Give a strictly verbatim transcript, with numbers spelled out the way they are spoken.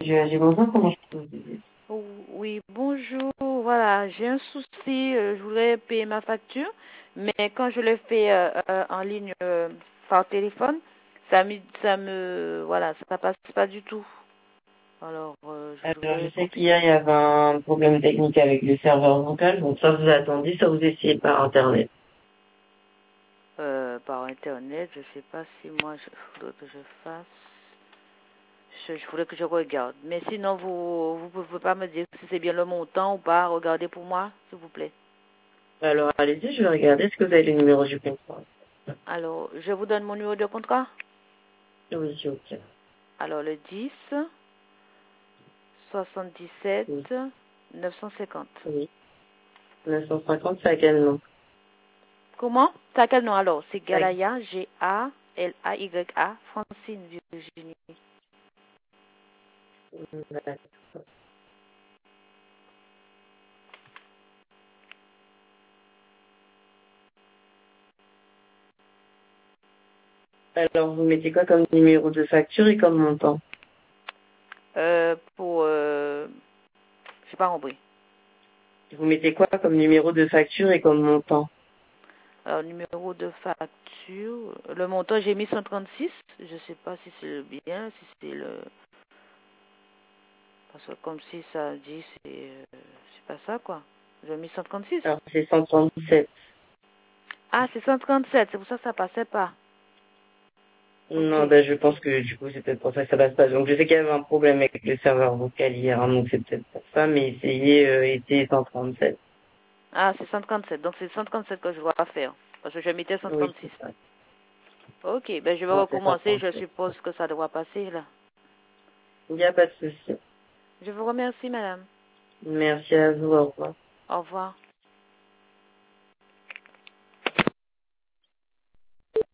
du A G, bonjour, comment je peux vous aider? Oh, oui, bonjour. Voilà, j'ai un souci. euh, je voudrais payer ma facture, mais quand je le fais euh, euh, en ligne euh, par téléphone, ça me, ça me, voilà, ça passe pas du tout. Alors, euh, je Alors, je voudrais sais qu'on puisse, qu'hier, il y avait un problème technique avec le serveur vocal, donc soit vous attendez, soit vous essayez par Internet. euh, par internet, je sais pas si moi, je faudrait que je fasse. Je, je voulais que je regarde. Mais sinon, vous, vous pouvez pas me dire si c'est bien le montant ou pas. Regardez pour moi, s'il vous plaît. Alors, allez-y, je vais regarder, est-ce que vous avez le numéro du contrat? Alors, je vous donne mon numéro de contrat. Oui, ok. Alors, le dix, soixante-dix-sept, Oui, neuf cent cinquante. oui. neuf cent cinquante, c'est à quel nom? Comment? C'est à quel nom alors? C'est À- Galaya, G A L A Y A, Francine Virginie. Alors, vous mettez quoi comme numéro de facture et comme montant? Euh, pour... Euh, j'ai pas compris. Vous mettez quoi comme numéro de facture et comme montant? Alors, numéro de facture. Le montant, j'ai mis cent trente-six. Je sais pas si c'est le bien, si c'est le... Parce que comme si ça dit, c'est euh, c'est pas ça, quoi. J'ai mis cent trente-six. Alors, c'est cent trente-sept. Ah, c'est cent trente-sept. C'est pour ça que ça passait pas. Ok. Non, ben, je pense que du coup, c'est peut-être pour ça que ça passe pas. Donc, je sais qu'il y avait un problème avec le serveur vocal hier, hein, donc c'est peut-être pour ça, mais essayez, euh, essayez cent trente-sept. Ah, c'est cent trente-sept. Donc, c'est cent trente-sept que je dois faire. Parce que je mettais Oui, cent trente-six. c'est ça. Ok. Ben, je vais Non, c'est recommencer. Je cent trente-sept. suppose que ça devra passer, là. Il n'y a pas de souci. Je vous remercie, madame. Merci à vous, au revoir. Au revoir.